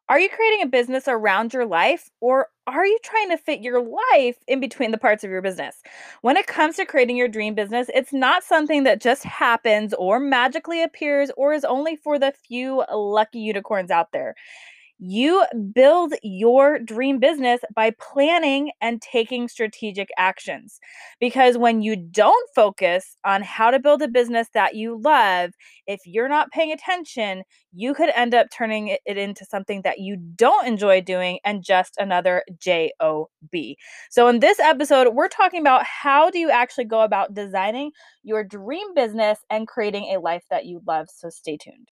Are you creating a business around your life, or are you trying to fit your life in between the parts of your business? When it comes to creating your dream business, it's not something that just happens or magically appears or is only for the few lucky unicorns out there. You build your dream business by planning and taking strategic actions. Because when you don't focus on how to build a business that you love, if you're not paying attention, you could end up turning it into something that you don't enjoy doing and just another job. So in this episode, we're talking about how do you actually go about designing your dream business and creating a life that you love. So stay tuned.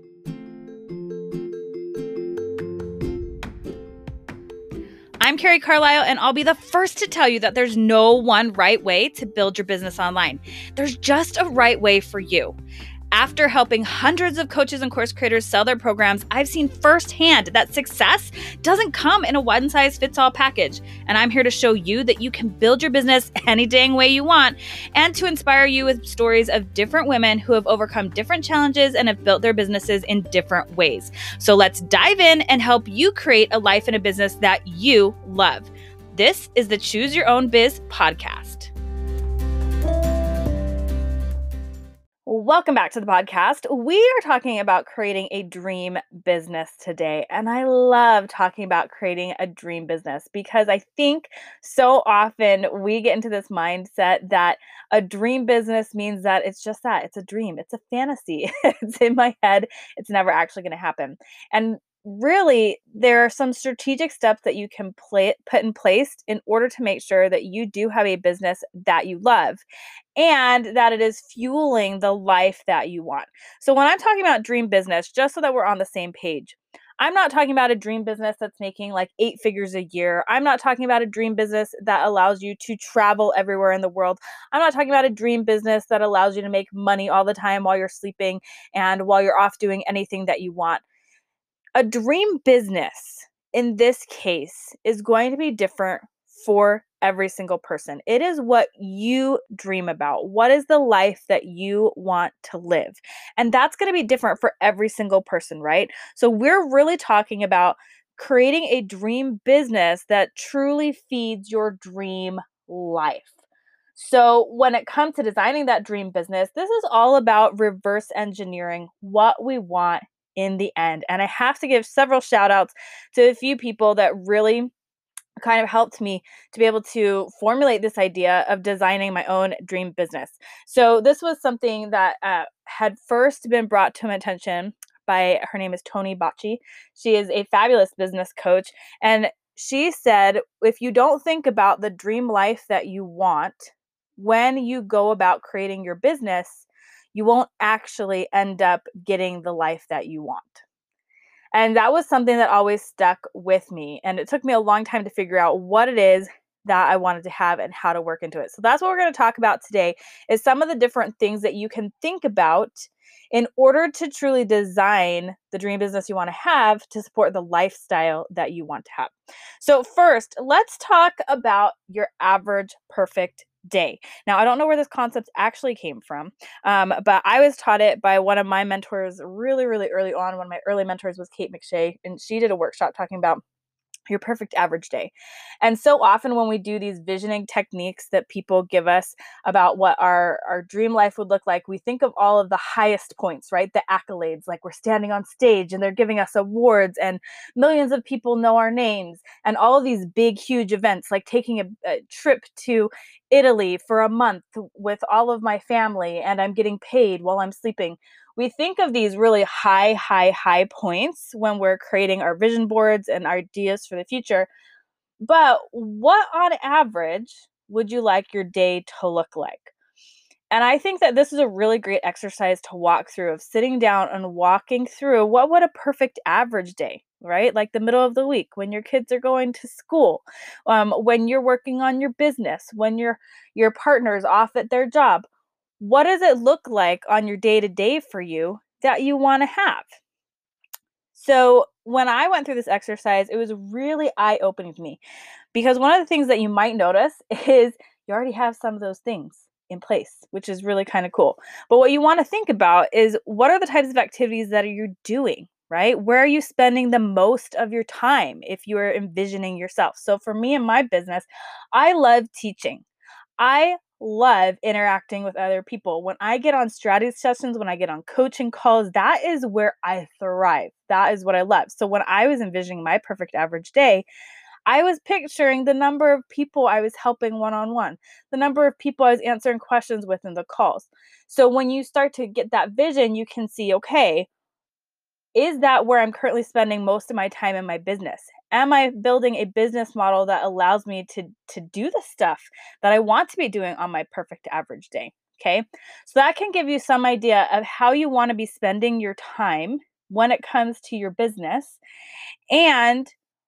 I'm Carrie Carlisle, and I'll be the first to tell you that there's no one right way to build your business online. There's just a right way for you. After helping hundreds of coaches and course creators sell their programs, I've seen firsthand that success doesn't come in a one-size-fits-all package. And I'm here to show you that you can build your business any dang way you want and to inspire you with stories of different women who have overcome different challenges and have built their businesses in different ways. So let's dive in and help you create a life and a business that you love. This is the Choose Your Own Biz podcast. Welcome back to the podcast. We are talking about creating a dream business today. And I love talking about creating a dream business because I think so often we get into this mindset that a dream business means that it's just that it's a dream, it's a fantasy, it's in my head, it's never actually going to happen. And really, there are some strategic steps that you can put in place in order to make sure that you do have a business that you love and that it is fueling the life that you want. So when I'm talking about dream business, just so that we're on the same page, I'm not talking about a dream business that's making like 8 figures a year. I'm not talking about a dream business that allows you to travel everywhere in the world. I'm not talking about a dream business that allows you to make money all the time while you're sleeping and while you're off doing anything that you want. A dream business in this case is going to be different for every single person. It is what you dream about. What is the life that you want to live? And that's going to be different for every single person, right? So we're really talking about creating a dream business that truly feeds your dream life. So when it comes to designing that dream business, this is all about reverse engineering what we want in the end. And I have to give several shout outs to a few people that really kind of helped me to be able to formulate this idea of designing my own dream business. So this was something that had first been brought to my attention by, her name is Toni Bacci. She is a fabulous business coach. And she said, if you don't think about the dream life that you want when you go about creating your business, you won't actually end up getting the life that you want. And that was something that always stuck with me. And it took me a long time to figure out what it is that I wanted to have and how to work into it. So that's what we're going to talk about today is some of the different things that you can think about in order to truly design the dream business you want to have to support the lifestyle that you want to have. So first, let's talk about your average perfect day. Now, I don't know where this concept actually came from, but I was taught it by one of my mentors really, really early on. One of my early mentors was Kate McShay, and she did a workshop talking about your perfect average day. And so often when we do these visioning techniques that people give us about what our dream life would look like, we think of all of the highest points, right? The accolades, like we're standing on stage and they're giving us awards and millions of people know our names and all of these big, huge events, like taking a trip to Italy for a month with all of my family and I'm getting paid while I'm sleeping. We think of these really high points when we're creating our vision boards and our ideas for the future. But what on average would you like your day to look like? And I think that this is a really great exercise to walk through of sitting down and walking through what would a perfect average day, right? Like the middle of the week when your kids are going to school, when you're working on your business, when your partner's off at their job. What does it look like on your day-to-day for you that you want to have? So when I went through this exercise, it was really eye-opening to me because one of the things that you might notice is you already have some of those things in place, which is really kind of cool. But what you want to think about is what are the types of activities that are you doing, right? Where are you spending the most of your time if you are envisioning yourself? So for me in my business, I love teaching. I love interacting with other people. When I get on strategy sessions, when I get on coaching calls, that is where I thrive. That is what I love. So when I was envisioning my perfect average day, I was picturing the number of people I was helping one on one, the number of people I was answering questions with in the calls. So when you start to get that vision, you can see, okay, is that where I'm currently spending most of my time in my business? Am I building a business model that allows me to do the stuff that I want to be doing on my perfect average day? Okay. So that can give you some idea of how you want to be spending your time when it comes to your business and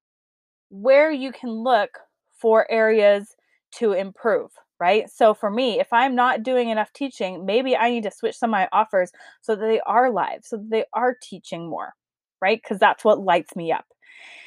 where you can look for areas to improve, right? So for me, if I'm not doing enough teaching, maybe I need to switch some of my offers so that they are live, so that they are teaching more, right? Because that's what lights me up.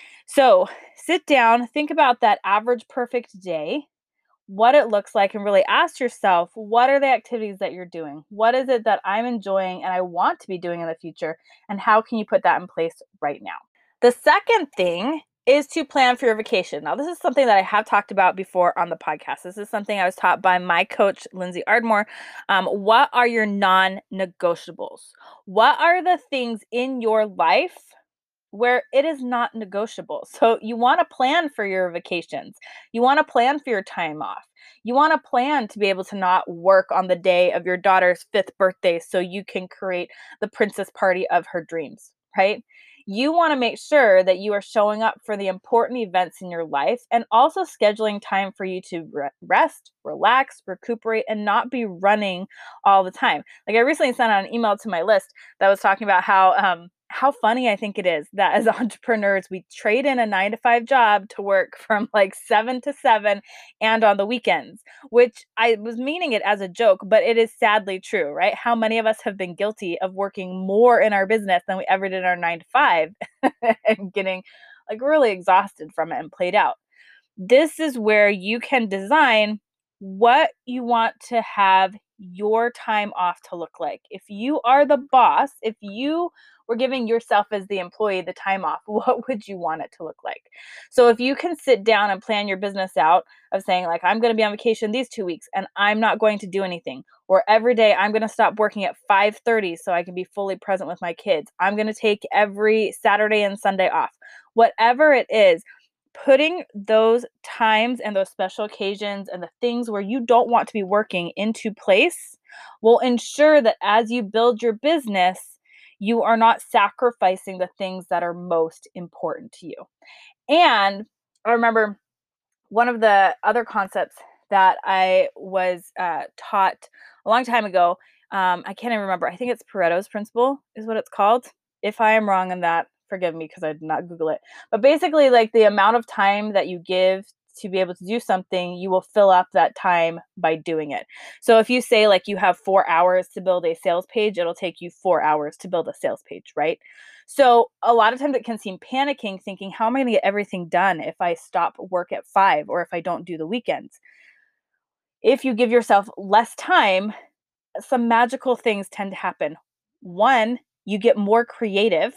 So sit down, think about that average perfect day, what it looks like, and really ask yourself, what are the activities that you're doing? What is it that I'm enjoying and I want to be doing in the future? And how can you put that in place right now? The second thing is to plan for your vacation. Now, this is something that I have talked about before on the podcast. This is something I was taught by my coach, Lindsay Ardmore. What are your non negotiables? What are the things in your life where it is not negotiable? So, you want to plan for your vacations, you want to plan for your time off. You want to plan to be able to not work on the day of your daughter's 5th birthday so you can create the princess party of her dreams, right? You want to make sure that you are showing up for the important events in your life and also scheduling time for you to rest, relax, recuperate, and not be running all the time. Like I recently sent out an email to my list that was talking about how funny I think it is that as entrepreneurs we trade in a 9 to 5 job to work from like 7 to 7 and on the weekends, which I was meaning it as a joke, but it is sadly true, right? How many of us have been guilty of working more in our business than we ever did in our 9 to 5 and getting like really exhausted from it and played out. This is where you can design what you want to have your time off to look like. If you are the boss, if you were giving yourself as the employee the time off, what would you want it to look like? So if you can sit down and plan your business out of saying like I'm going to be on vacation these 2 weeks and I'm not going to do anything, or every day I'm going to stop working at 5:30 so I can be fully present with my kids. I'm going to take every Saturday and Sunday off. Whatever it is, putting those times and those special occasions and the things where you don't want to be working into place will ensure that as you build your business, you are not sacrificing the things that are most important to you. And I remember one of the other concepts that I was taught a long time ago. I can't even remember. I think it's Pareto's principle is what it's called. If I am wrong in that, forgive me because I did not Google it. But basically, like the amount of time that you give to be able to do something, you will fill up that time by doing it. So if you say like you have 4 hours to build a sales page, it'll take you 4 hours to build a sales page, right? So a lot of times it can seem panicking thinking, how am I going to get everything done if I stop work at 5 or if I don't do the weekends? If you give yourself less time, some magical things tend to happen. One, you get more creative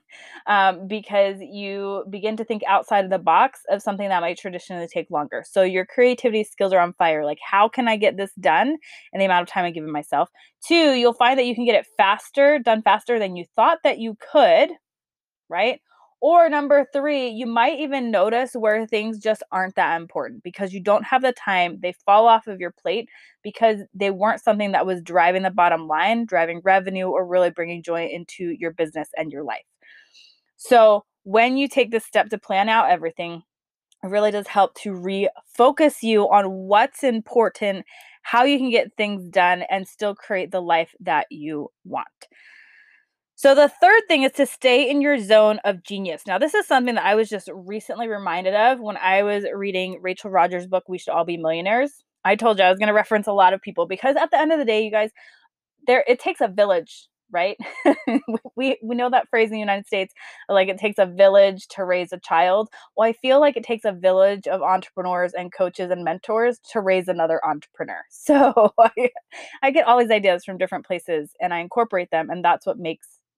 because you begin to think outside of the box of something that might traditionally take longer. So your creativity skills are on fire. Like, how can I get this done in the amount of time I'm giving myself? Two, you'll find that you can get it done faster than you thought that you could, right? Or number three, you might even notice where things just aren't that important because you don't have the time. They fall off of your plate because they weren't something that was driving the bottom line, driving revenue, or really bringing joy into your business and your life. So when you take this step to plan out everything, it really does help to refocus you on what's important, how you can get things done, and still create the life that you want. So the third thing is to stay in your zone of genius. Now, this is something that I was just recently reminded of when I was reading Rachel Rodgers' book, We Should All Be Millionaires. I told you I was going to reference a lot of people because at the end of the day, you guys, it takes a village, right? we know that phrase in the United States, like it takes a village to raise a child. Well, I feel like it takes a village of entrepreneurs and coaches and mentors to raise another entrepreneur. So I get all these ideas from different places and I incorporate them, and that's what makes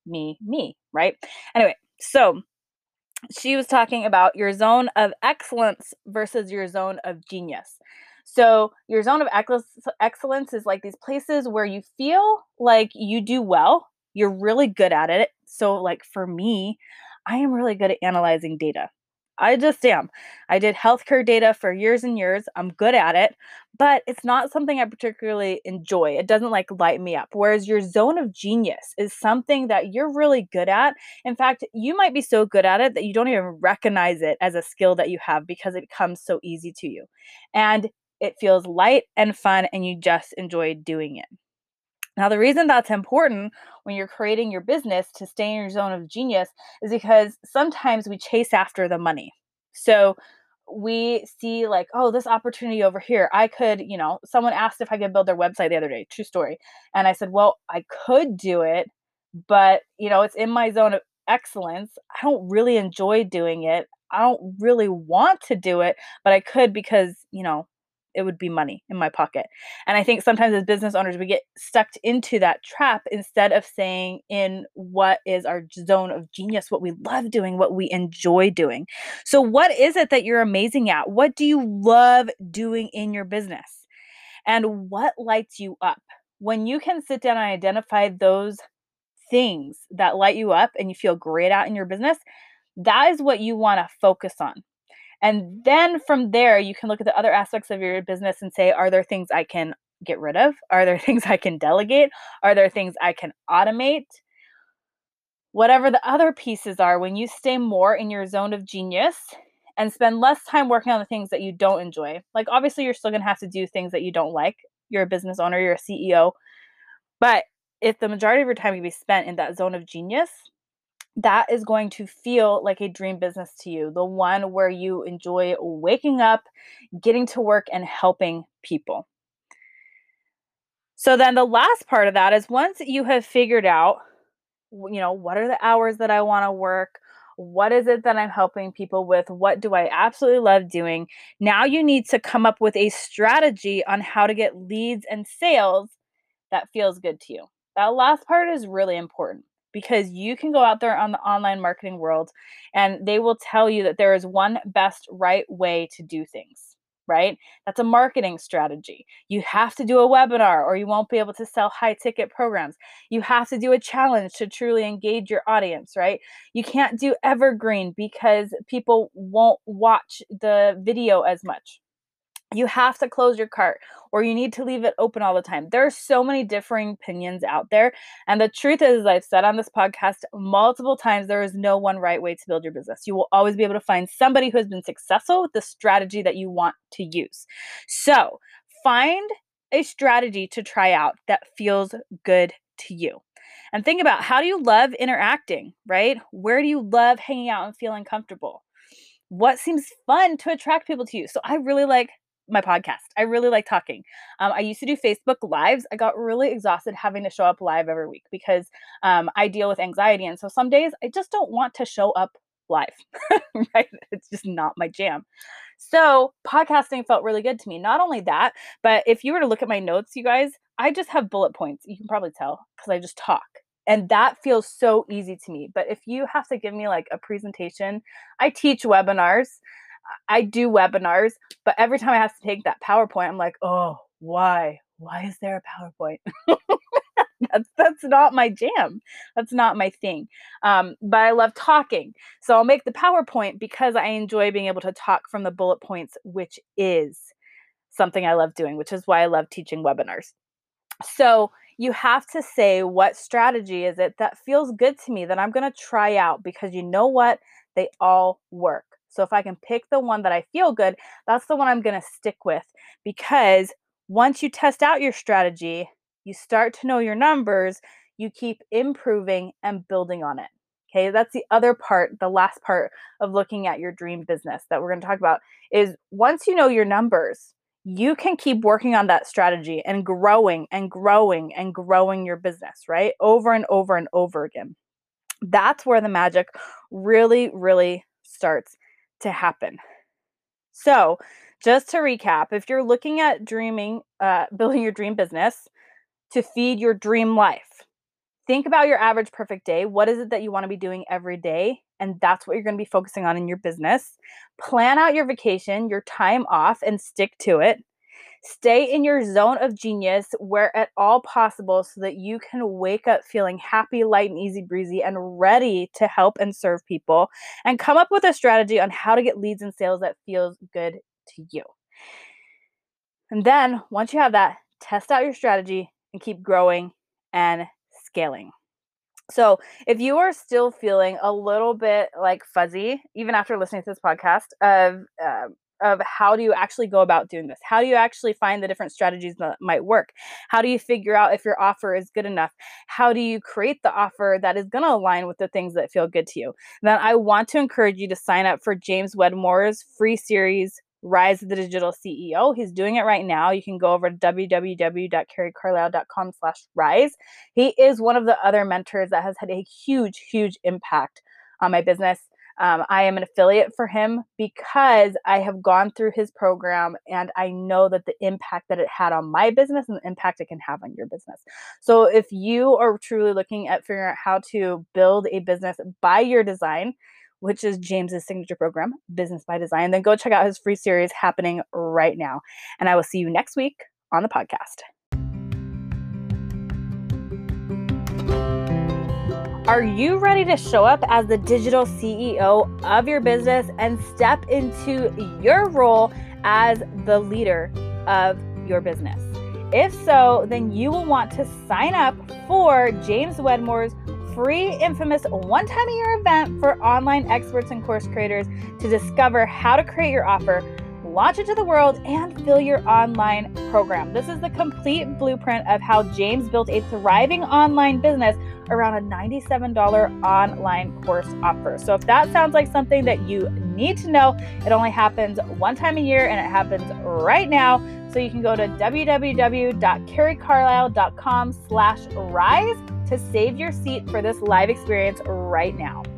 me, right? Anyway, so she was talking about your zone of excellence versus your zone of genius. So, your zone of excellence is like these places where you feel like you do well, you're really good at it. So, like for me, I am really good at analyzing data. I just am. I did healthcare data for years and years. I'm good at it, but it's not something I particularly enjoy. It doesn't like light me up. Whereas your zone of genius is something that you're really good at. In fact, you might be so good at it that you don't even recognize it as a skill that you have because it comes so easy to you. And it feels light and fun, and you just enjoy doing it. Now, the reason that's important when you're creating your business to stay in your zone of genius is because sometimes we chase after the money. So we see, like, oh, this opportunity over here. I could, someone asked if I could build their website the other day, true story. And I said, well, I could do it, but, it's in my zone of excellence. I don't really enjoy doing it. I don't really want to do it, but I could because, it would be money in my pocket. And I think sometimes as business owners, we get stuck into that trap instead of saying in what is our zone of genius, what we love doing, what we enjoy doing. So, what is it that you're amazing at? What do you love doing in your business? And what lights you up? When you can sit down and identify those things that light you up and you feel great at in your business, that is what you want to focus on. And then from there, you can look at the other aspects of your business and say, are there things I can get rid of? Are there things I can delegate? Are there things I can automate? Whatever the other pieces are, when you stay more in your zone of genius and spend less time working on the things that you don't enjoy, like obviously you're still going to have to do things that you don't like. You're a business owner, you're a CEO. But if the majority of your time can be spent in that zone of genius, that is going to feel like a dream business to you, the one where you enjoy waking up, getting to work, and helping people. So then the last part of that is once you have figured out, what are the hours that I want to work? What is it that I'm helping people with? What do I absolutely love doing? Now you need to come up with a strategy on how to get leads and sales that feels good to you. That last part is really important because you can go out there on the online marketing world and they will tell you that there is one best right way to do things, right? That's a marketing strategy. You have to do a webinar or you won't be able to sell high ticket programs. You have to do a challenge to truly engage your audience, right? You can't do evergreen because people won't watch the video as much. You have to close your cart or you need to leave it open all the time. There are so many differing opinions out there. And the truth is, as I've said on this podcast multiple times, there is no one right way to build your business. You will always be able to find somebody who has been successful with the strategy that you want to use. So find a strategy to try out that feels good to you. And think about, how do you love interacting, right? Where do you love hanging out and feeling comfortable? What seems fun to attract people to you? So I really like my podcast. I really like talking. I used to do Facebook Lives. I got really exhausted having to show up live every week because I deal with anxiety. And so some days I just don't want to show up live, right? It's just not my jam. So podcasting felt really good to me. Not only that, but if you were to look at my notes, you guys, I just have bullet points. You can probably tell because I just talk. And that feels so easy to me. But if you have to give me like a presentation, I teach webinars. I do webinars, but every time I have to take that PowerPoint, I'm like, oh, why? Why is there a PowerPoint? That's not my jam. That's not my thing. But I love talking. So I'll make the PowerPoint because I enjoy being able to talk from the bullet points, which is something I love doing, which is why I love teaching webinars. So you have to say, what strategy is it that feels good to me that I'm going to try out? Because you know what? They all work. So if I can pick the one that I feel good, that's the one I'm going to stick with. Because once you test out your strategy, you start to know your numbers, you keep improving and building on it. Okay, that's the other part, the last part of looking at your dream business that we're going to talk about is once you know your numbers, you can keep working on that strategy and growing and growing and growing your business, right? Over and over and over again. That's where the magic really, really starts to happen. So, just to recap, if you're looking at building your dream business to feed your dream life, Think about your average perfect day. What is it that you want to be doing every day? And that's what you're going to be focusing on in your business. Plan out your vacation, your time off, and stick to it. Stay in your zone of genius where at all possible so that you can wake up feeling happy, light, and easy breezy and ready to help and serve people. And come up with a strategy on how to get leads and sales that feels good to you. And then once you have that, test out your strategy and keep growing and scaling. So if you are still feeling a little bit like fuzzy, even after listening to this podcast, of how do you actually go about doing this? How do you actually find the different strategies that might work? How do you figure out if your offer is good enough? How do you create the offer that is going to align with the things that feel good to you? Then I want to encourage you to sign up for James Wedmore's free series, Rise of the Digital CEO. He's doing it right now. You can go over to www.carriecarlisle.com/rise. He is one of the other mentors that has had a huge, huge impact on my business. I am an affiliate for him because I have gone through his program and I know that the impact that it had on my business and the impact it can have on your business. So if you are truly looking at figuring out how to build a business by your design, which is James's signature program, Business by Design, then go check out his free series happening right now. And I will see you next week on the podcast. Are you ready to show up as the digital CEO of your business and step into your role as the leader of your business? If so, then you will want to sign up for James Wedmore's free, infamous one-time-a-year event for online experts and course creators to discover how to create your offer, launch it to the world, and fill your online program. This is the complete blueprint of how James built a thriving online business around a $97 online course offer. So if that sounds like something that you need to know, it only happens one time a year and it happens right now. So you can go to www.carriecarlisle.com/rise to save your seat for this live experience right now.